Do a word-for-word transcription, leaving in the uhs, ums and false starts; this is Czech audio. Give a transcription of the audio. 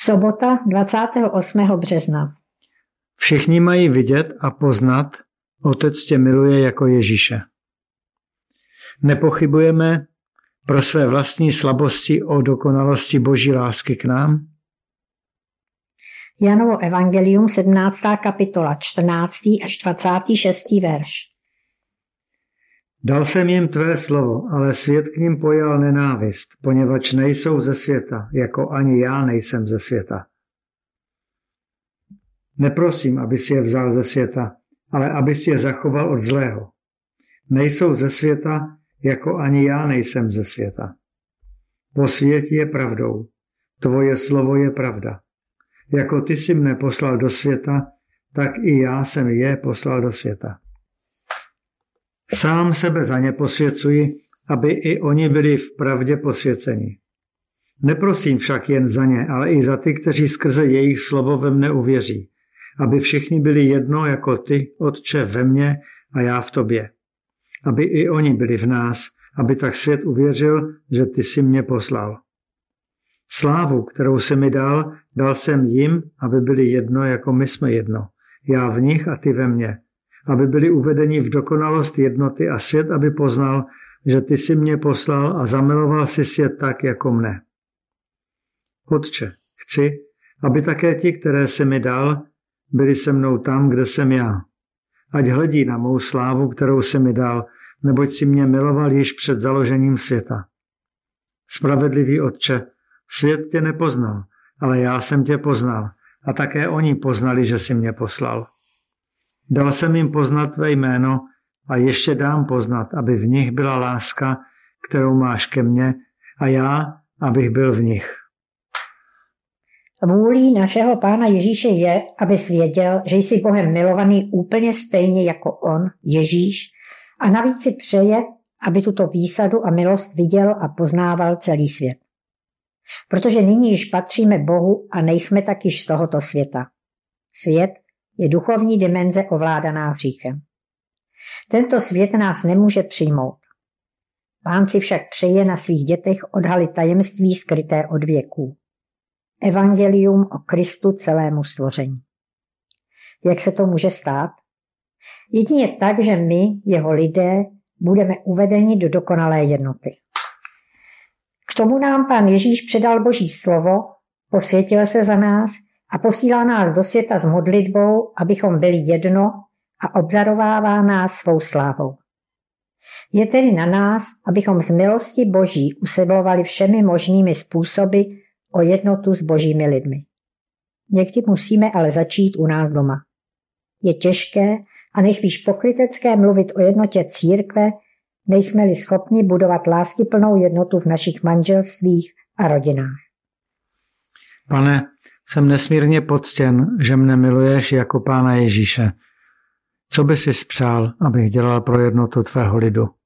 Sobota dvacátého osmého března. Všichni mají vidět a poznat, Otec tě miluje jako Ježíše. Nepochybujeme pro své vlastní slabosti o dokonalosti Boží lásky k nám? Janovo evangelium, sedmnáctá kapitola, čtrnáctý až dvacátý šestý verš. Dal jsem jim tvé slovo, ale svět k nim pojal nenávist, poněvadž nejsou ze světa, jako ani já nejsem ze světa. Neprosím, abys je vzal ze světa, ale abys je zachoval od zlého. Nejsou ze světa, jako ani já nejsem ze světa. Posvěť je pravdou, tvoje slovo je pravda. Jako ty jsi mne poslal do světa, tak i já jsem je poslal do světa. Sám sebe za ně posvěcuji, aby i oni byli v pravdě posvěceni. Neprosím však jen za ně, ale i za ty, kteří skrze jejich slovo ve mne uvěří, aby všichni byli jedno jako ty, Otče, ve mně a já v tobě. Aby i oni byli v nás, aby tak svět uvěřil, že ty jsi mě poslal. Slávu, kterou jsi mi dal, dal jsem jim, aby byli jedno, jako my jsme jedno. Já v nich a ty ve mně. Aby byli uvedeni v dokonalost jednoty a svět, aby poznal, že ty jsi mě poslal a zamiloval si svět tak, jako mne. Otče, chci, aby také ti, které jsi mi dal, byli se mnou tam, kde jsem já. Ať hledí na mou slávu, kterou jsi mi dal, neboť si mě miloval již před založením světa. Spravedlivý Otče, svět tě nepoznal, ale já jsem tě poznal a také oni poznali, že jsi mě poslal. Dal jsem jim poznat tvé jméno a ještě dám poznat, aby v nich byla láska, kterou máš ke mně, a já, abych byl v nich. Vůlí našeho Pána Ježíše je, abys věděl, že jsi Bohem milovaný úplně stejně jako on, Ježíš, a navíc si přeje, aby tuto výsadu a milost viděl a poznával celý svět. Protože nyní již patříme Bohu a nejsme tak již z tohoto světa. Svět je duchovní dimenze ovládaná hříchem. Tento svět nás nemůže přijmout. Pán si však přeje na svých dětech odhalit tajemství skryté od věků. Evangelium o Kristu celému stvoření. Jak se to může stát? Jedině tak, že my, jeho lidé, budeme uvedeni do dokonalé jednoty. K tomu nám Pán Ježíš předal Boží slovo, posvětil se za nás a posílá nás do světa s modlitbou, abychom byli jedno, a obdarovává nás svou slávou. Je tedy na nás, abychom z milosti Boží usilovali všemi možnými způsoby o jednotu s Božími lidmi. Někdy musíme ale začít u nás doma. Je těžké a nejspíš pokrytecké mluvit o jednotě církve, nejsme-li schopni budovat láskyplnou jednotu v našich manželstvích a rodinách. Pane, jsem nesmírně poctěn, že mne miluješ jako Pána Ježíše. Co by si spřál, abych dělal pro jednotu tvého lidu?